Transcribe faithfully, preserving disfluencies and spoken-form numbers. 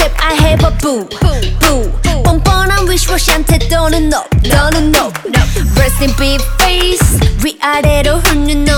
Babe I have a boo boo 뻔뻔한 위시워시한테 너는 no 너는 no Resting big face 위아래로 훑는 너